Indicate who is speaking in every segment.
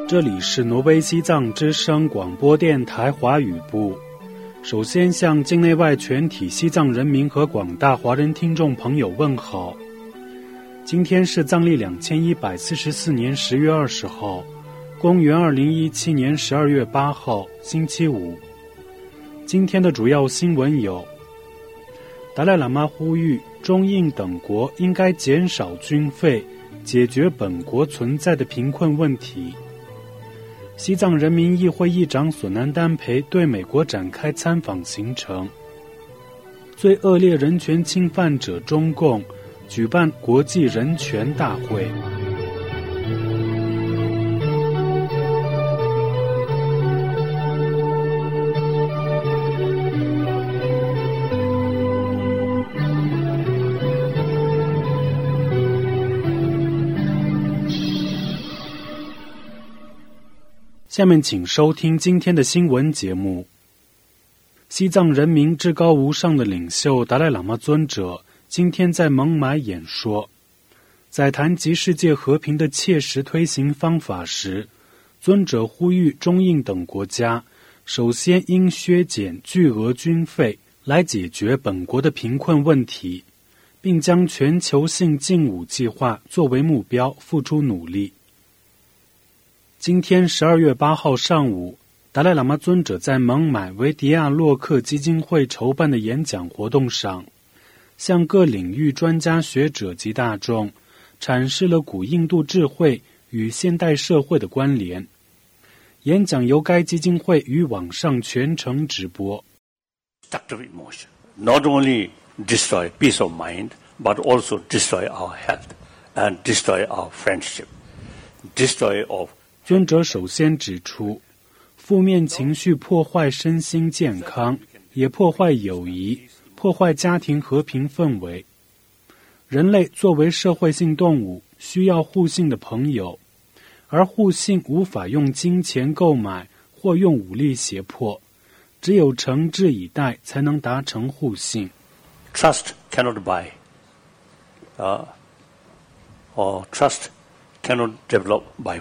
Speaker 1: 这里是挪威西藏之声广播电台华语部。首先向境内外全体西藏人民和广大华人听众朋友问好。今天是藏历2144年10月20号，公元2017年12月8号，星期五。今天的主要新闻有：达赖喇嘛呼吁中印等国应该减少军费，解决本国存在的贫困问题。西藏人民议会议长索南丹培对美国展开参访行程。最恶劣人权侵犯者中共举办国际人权大会。下面请收听今天的新闻节目。西藏人民至高无上的领袖达赖喇嘛尊者今天在孟买演说，在谈及世界和平的切实推行方法时，尊者呼吁中印等国家首先应削减巨额军费来解决本国的贫困问题，并将全球性禁武计划作为目标付出努力。今天12月8号上午，达赖喇嘛尊者在孟买维迪亚洛克基金会筹办的演讲活动上，向各领域专家学者及大众阐释了古印度智慧与现代社会的关联。演讲由该基金会于网上全程直播。
Speaker 2: Destructive emotion not only destroy peace of mind, but also destroy our health and destroy our friendship, destroy of
Speaker 1: 尊者首先指出，负面情绪破坏身心健康，也破坏友谊，破坏家庭和平氛围。人类作为社会性动物，需要互信的朋友，而互信无法用金钱购买或用武力胁迫，只有诚挚以待才能达成互信。
Speaker 2: Trust cannot buy, or trust cannot develop by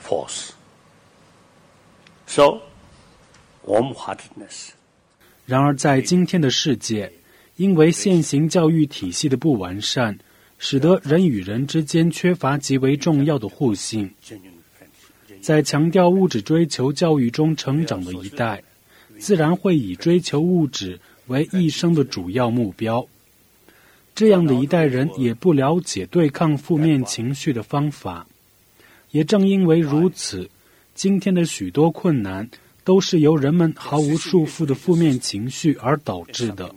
Speaker 2: force.So, warm-heartedness.
Speaker 1: 然而在今天的世界，因为现行教育体系的不完善，使得人与人之间缺乏极为重要的互信。在强调物质追求教育中成长的一代，自然会以追求物质为一生的主要目标。这样的一代人也不了解对抗负面情绪的方法。也正因为如此，今天的许多困难都是由人们毫无束缚的负面情绪而导致的。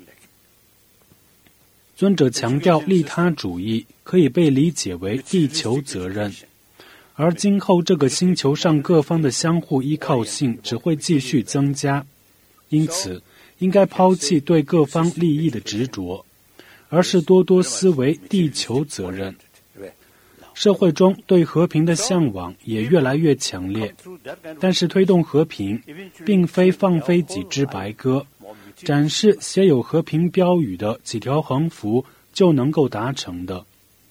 Speaker 1: 尊者强调，利他主义可以被理解为地球责任，而今后这个星球上各方的相互依靠性只会继续增加，因此应该抛弃对各方利益的执着，而是多多思维地球责任。社会中对和平的向往也越来越强烈，但是推动和平并非放飞几只白鸽，展示写有和平标语的几条横幅就能够达成的。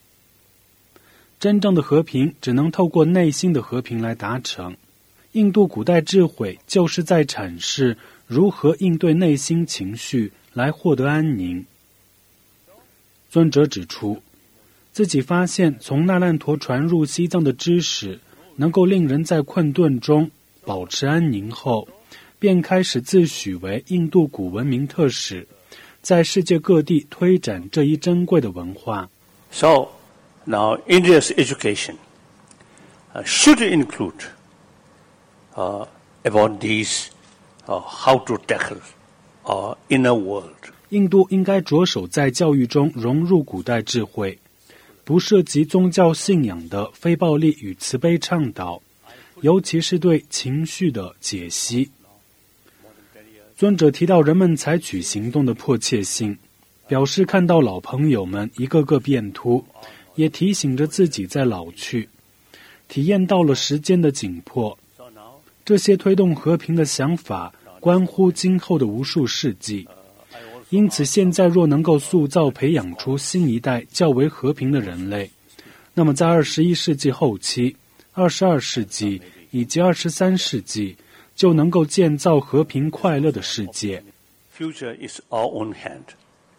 Speaker 1: 真正的和平只能透过内心的和平来达成。印度古代智慧就是在阐释如何应对内心情绪来获得安宁。尊者指出，自己发现从那烂陀传入西藏的知识能够令人在困顿中保持安宁后，便开始自诩为印度古文明特使，在世界各地推展这一珍贵的文化。
Speaker 2: So, now India's education should include about these how to tackle our inner world.
Speaker 1: 印度应该着手在教育中融入古代智慧，不涉及宗教信仰的非暴力与慈悲倡导，尤其是对情绪的解析。尊者提到人们采取行动的迫切性，表示看到老朋友们一个个变秃，也提醒着自己在老去，体验到了时间的紧迫。这些推动和平的想法关乎今后的无数世纪。因此现在若能够塑造培养出新一代较为和平的人类，那么在21世纪后期、22世纪以及23世纪，就能够建造和平快乐的世界。
Speaker 2: Future is our own hand.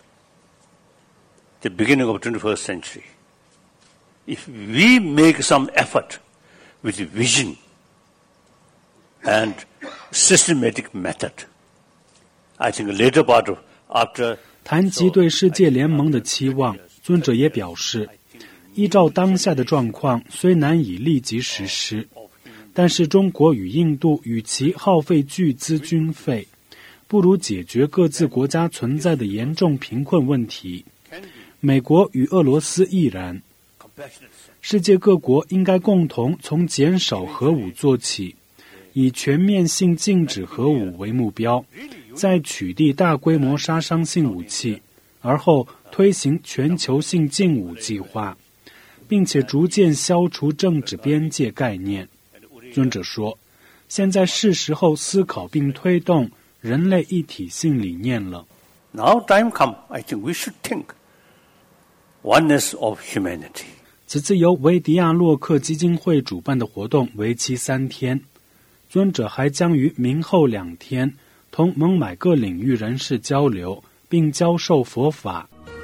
Speaker 2: The beginning of the 21st century. If we make some effort with vision and systematic method, I think later part of after
Speaker 1: 谈及对世界联盟的期望，尊者也表示，依照当下的状况，虽难以立即实施，但是中国与印度与其耗费巨资军费，不如解决各自国家存在的严重贫困问题。美国与俄罗斯亦然。世界各国应该共同从减少核武做起，以全面性禁止核武为目标，再取缔大规模杀伤性武器，而后推行全球性禁武计划，并且逐渐消除政治边界概念。尊者说，现在是时候思考并推动人类一体性理念了。
Speaker 2: Now time come, I think we should think oneness of humanity.
Speaker 1: 此次由维迪亚洛克基金会主办的活动为期3天，尊者还将于明后2天同孟买各领域人士交流，并教授佛法。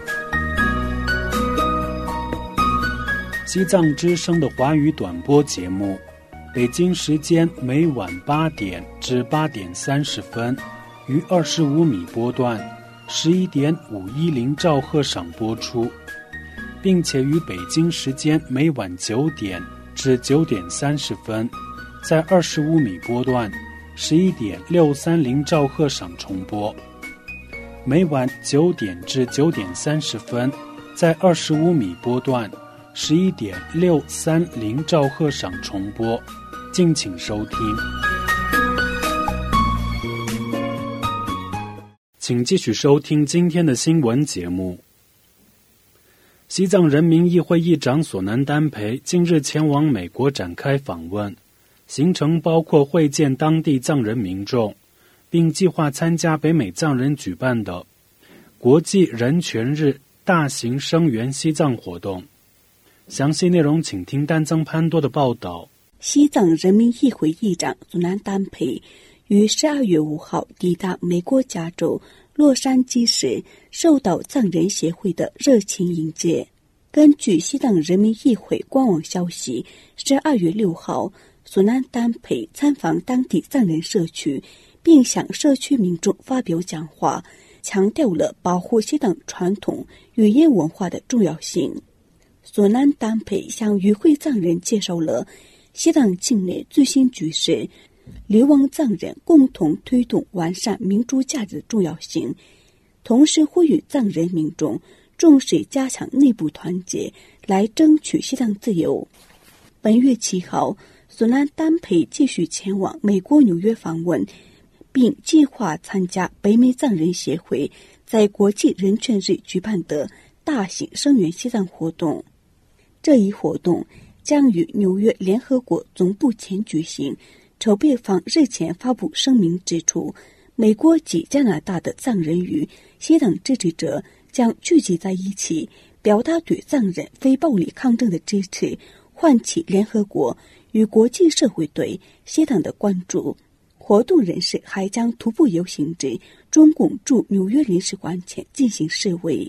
Speaker 1: 西藏之声的华语短播节目，北京时间每晚8点至8点30分，于25米波段11.510兆赫上播出，并且于北京时间每晚9点至9点30分，在25米波段11.630兆赫上重播。每晚9点至9点30分，在25米波段11.630兆赫上重播，敬请收听。请继续收听今天的新闻节目。西藏人民议会议长索南丹培近日前往美国展开访问，行程包括会见当地藏人民众，并计划参加北美藏人举办的国际人权日大型声援西藏活动。详细内容请听丹增潘多的报道。
Speaker 3: 西藏人民议会议长索南丹培于12月5号抵达美国加州洛杉矶时，受到藏人协会的热情迎接。根据西藏人民议会官网消息，12月6号，索南丹培参访当地藏人社区，并向社区民众发表讲话，强调了保护西藏传统语言文化的重要性。索南丹培向与会藏人介绍了西藏境内最新局势，流亡藏人共同推动完善民主价值的重要性，同时呼吁藏人民众重视加强内部团结，来争取西藏自由。本月7号，索南丹培继续前往美国纽约访问，并计划参加北美藏人协会在国际人权日举办的大型声援西藏活动。这一活动将于纽约联合国总部前举行。筹备方日前发布声明指出，美国及加拿大的藏人与西藏支持者将聚集在一起，表达对藏人非暴力抗争的支持，唤起联合国与国际社会对西藏的关注。活动人士还将徒步游行至中共驻纽约领事馆前进行示威。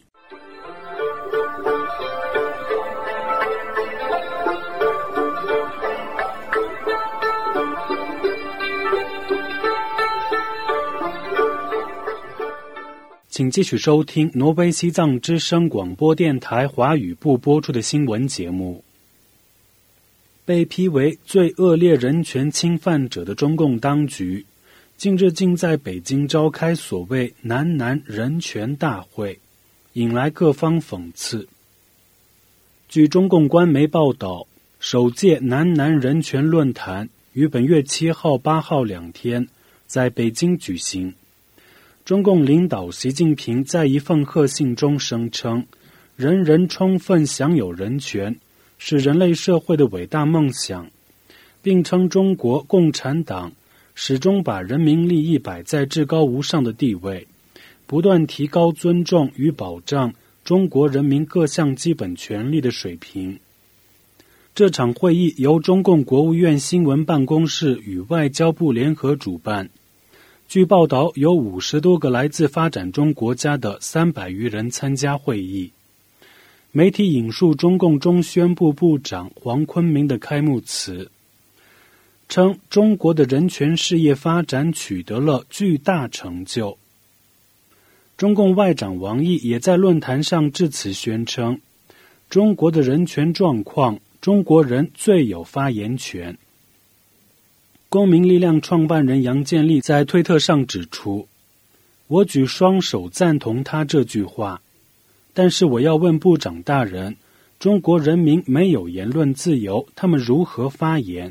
Speaker 1: 请继续收听挪威西藏之声广播电台华语部播出的新闻节目。被批为最恶劣人权侵犯者的中共当局，近日竟在北京召开所谓南南人权大会，引来各方讽刺。据中共官媒报道，首届南南人权论坛于本月7号、8号2天在北京举行。中共领导习近平在一份贺信中声称，人人充分享有人权是人类社会的伟大梦想，并称中国共产党始终把人民利益摆在至高无上的地位，不断提高尊重与保障中国人民各项基本权利的水平。 这场会议由中共国务院新闻办公室与外交部联合主办。据报道，有50多个来自发展中国家的300余人参加会议。媒体引述中共中宣部部长黄坤明的开幕词，称中国的人权事业发展取得了巨大成就。中共外长王毅也在论坛上致辞宣称，中国的人权状况，中国人最有发言权。公民力量创办人杨建立在推特上指出，我举双手赞同他这句话，但是我要问部长大人，中国人民没有言论自由，他们如何发言？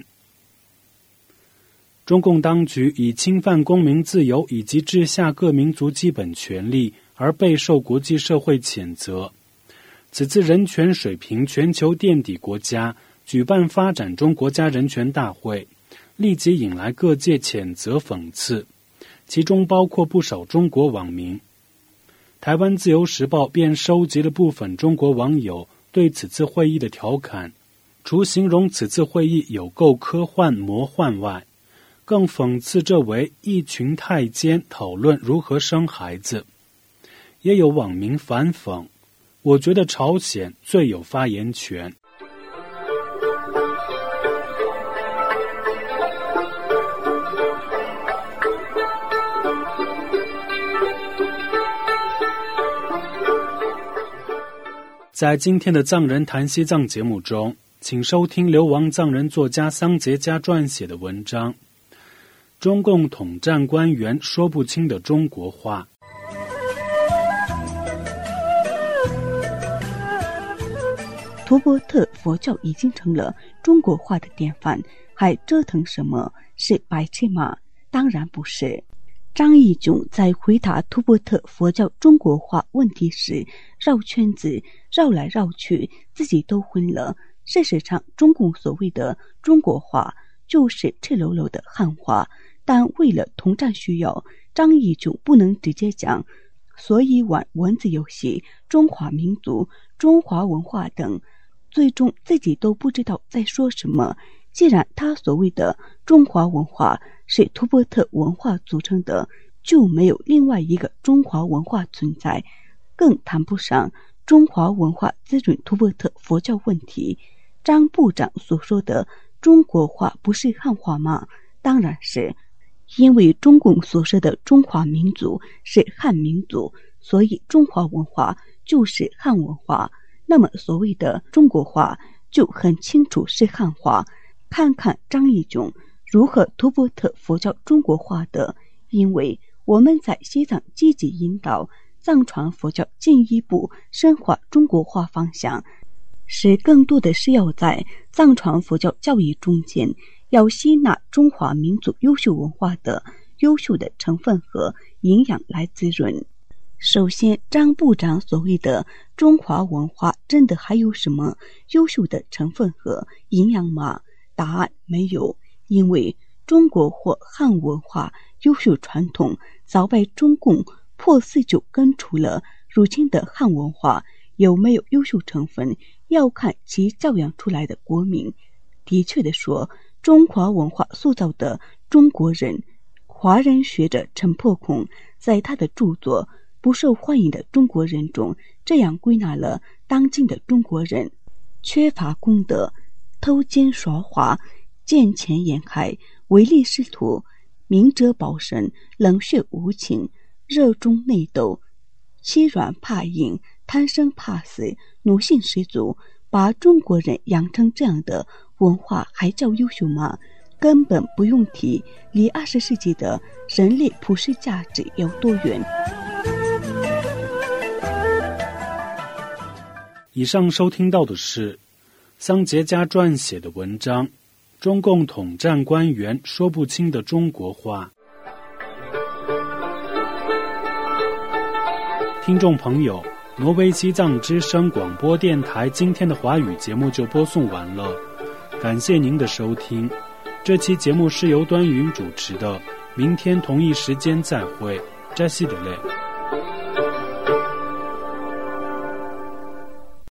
Speaker 1: 中共当局以侵犯公民自由以及治下各民族基本权利而备受国际社会谴责。此次人权水平全球垫底国家举办发展中国家人权大会，立即引来各界谴责讽刺，其中包括不少中国网民。台湾自由时报便收集了部分中国网友对此次会议的调侃，除形容此次会议有够科幻魔幻外，更讽刺这为一群太监讨论如何生孩子。也有网民反讽，我觉得朝鲜最有发言权。在今天的藏人谈西藏节目中，请收听流亡藏人作家桑杰加撰写的文章，中共统战官员说不清的中国话。
Speaker 3: 图波特佛教已经成了中国化的典范，还折腾什么？是白痴吗？当然不是。张义炯在回答图波特佛教中国化问题时绕圈子，绕来绕去，自己都昏了。事实上，中共所谓的中国化就是赤裸裸的汉化，但为了统战需要，张义炯不能直接讲，所以玩文字游戏、中华民族、中华文化等，最终自己都不知道在说什么。既然他所谓的中华文化是图波特文化组成的，就没有另外一个中华文化存在，更谈不上中华文化滋润图波特佛教问题。张部长所说的中国化不是汉化吗？当然是，因为中共所说的中华民族是汉民族，所以中华文化就是汉文化。那么所谓的中国化就很清楚是汉化。看看张义炯如何图波特佛教中国化的，因为我们在西藏积极引导藏传佛教进一步深化中国化方向，是更多的是要在藏传佛教教育中间要吸纳中华民族优秀文化的优秀的成分和营养来滋润。首先，张部长所谓的中华文化真的还有什么优秀的成分和营养吗？答案没有，因为中国或汉文化优秀传统早被中共破四就根除了，如今的汉文化有没有优秀成分，要看其教养出来的国民。的确的说，中华文化塑造的中国人，华人学者陈破空在他的著作《不受欢迎的中国人》中这样归纳了当今的中国人：缺乏公德，偷奸耍滑，见钱眼开，唯利是图，明哲保身，冷血无情，热衷内斗，欺软怕硬，贪生怕死，奴性十足。把中国人养成这样的文化还叫优秀吗？根本不用提，离20世纪的人类普世价值有多远。
Speaker 1: 以上收听到的是桑杰加撰写的文章《中共统战官员说不清的中国话》。听众朋友，挪威西藏之声广播电台今天的华语节目就播送完了，感谢您的收听。这期节目是由端云主持的，明天同一时间再会，扎西德勒。